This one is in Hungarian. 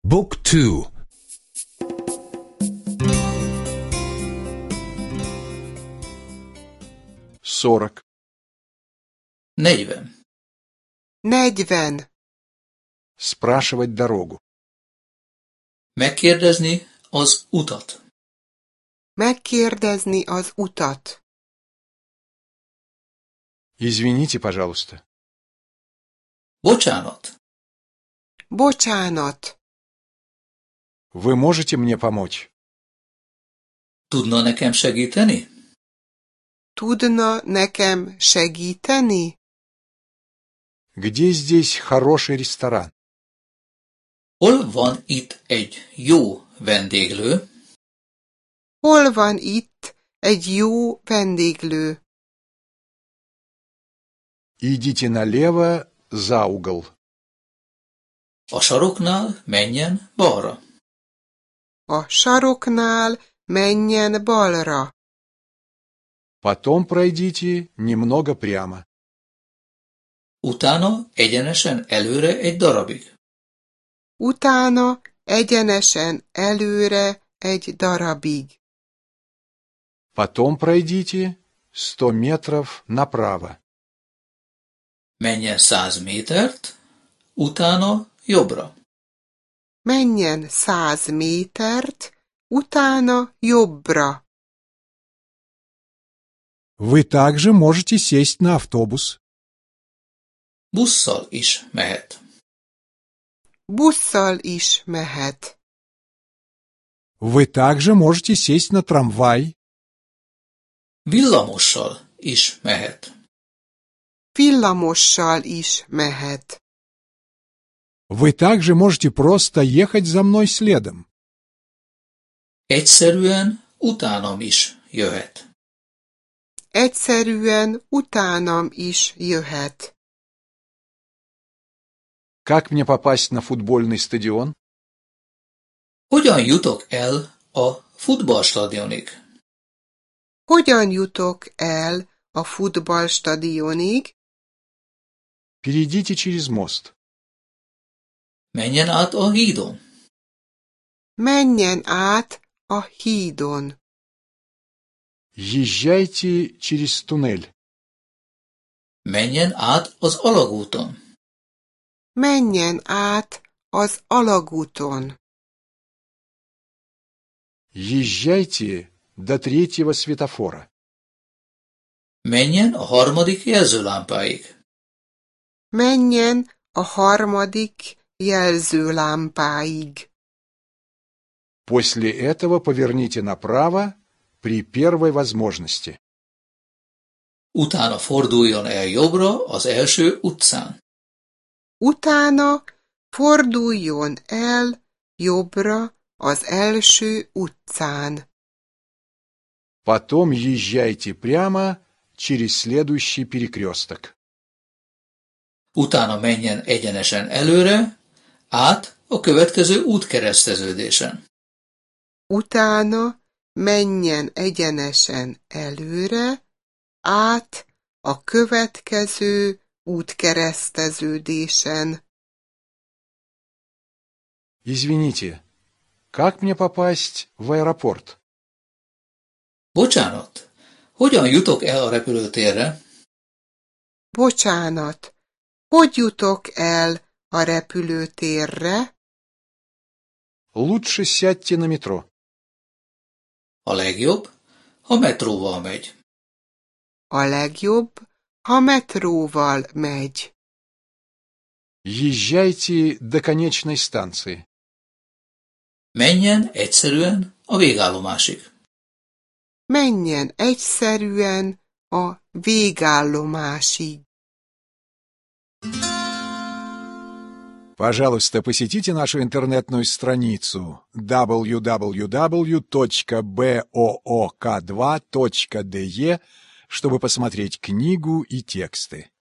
Book 2. 40. 40. 40. Спрашивать дорогу. Megkérdezni az utat. Megkérdezni az utat. Извините, пожалуйста. Bocsánat. Bocsánat. Вы можете мне помочь? Tudna nekem segíteni? Tudna nekem segíteni? Где здесь хороший ресторан? Hol van itt egy jó vendéglő? Hol van itt egy jó vendéglő? Идите налево за угол. A saroknál menjen balra. A saroknál menjen balra. Потом пройдите немного прямо. Utána egyenesen előre egy darabig. Utána egyenesen előre egy darabig. Потом пройдите 100 метров направо. Menjen 100 métert, utána jobbra. Menjen 100 métert, utána jobbra. Вы также можете сесть на автобус. Busszal is mehet. Busszal is mehet. Вы также можете сесть на трамвай. Villamossal is mehet. Villamossal is mehet. Вы также можете просто ехать за мной следом. Egyszerűen utánam is jöhet. Egyszerűen utánam is jöhet. Как мне попасть на футбольный стадион? Hogyan jutok el a futballstadionig? Hogyan jutok el a futballstadionig? Перейдите через мост. Menjen át a hídon. Menjen át a hídon. Езжайте через туннель. Menjen át az alagúton. Menjen át az alagúton. Езжайте до 3-го светофора. Menjen a harmadik jelzőlámpáig. Menjen a harmadik jelzőlámpáig. После этого поверните направо при первой возможности. Utána forduljon el jobbra az első utcán. Utána forduljon el jobbra az első utcán. Потом езжайте прямо через следующий перекресток. Utána menjen egyenesen előre, át a következő útkereszteződésen. Utána menjen egyenesen előre, át a következő útkereszteződésen. Извините, как мне попасть в аэропорт? Bocsánat, hogyan jutok el a repülőtérre? Bocsánat, hogy jutok el a repülőtérre? Лучше сядьте на метро. A legjobb, ha metróval megy. A legjobb, ha metróval megy. Езжайте до конечной станции. Menjen egyszerűen a végállomásig. Menjen egyszerűen a végállomásig. Пожалуйста, посетите нашу интернетную страницу www.book2.de, чтобы посмотреть книгу и тексты.